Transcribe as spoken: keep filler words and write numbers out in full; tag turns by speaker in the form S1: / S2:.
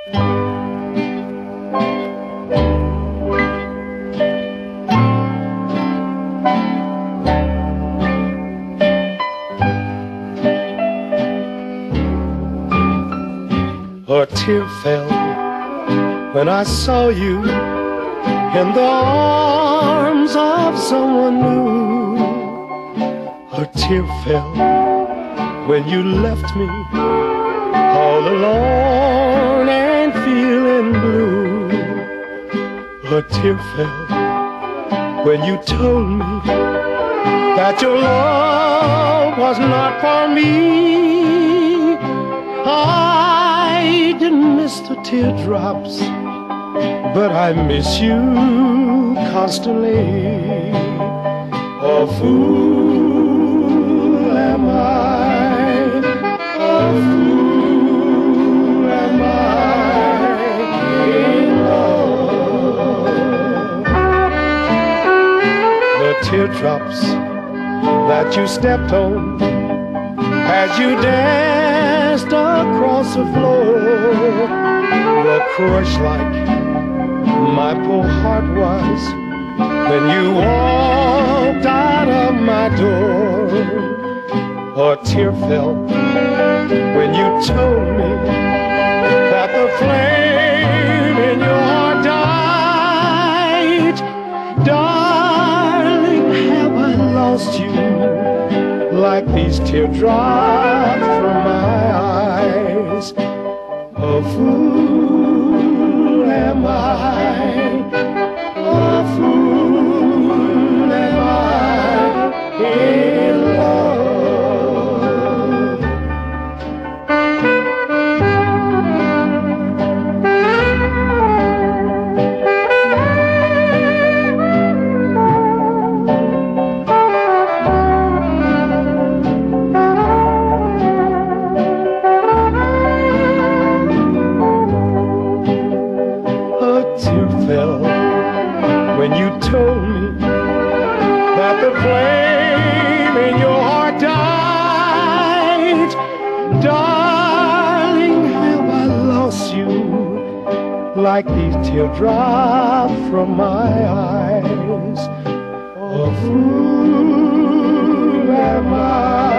S1: A tear fell when I saw you in the arms of someone new. A tear fell when you left me all alone and feeling blue. A tear fell when you told me that your love was not for me. I didn't miss the teardrops, but I miss you constantly. A fool am I, a fool am I in love. The teardrops that you stepped on as you danced across the floor were crushed like my poor heart was when you walked out of my door. A tear fell when you told me that the flame in your heart died. Darling, have I lost you like these teardrops from my eyes? A fool am I, a fool am I in love. When you told me that the flame in your heart died. Darling, have I lost you like these teardrops from my eyes? A fool am I.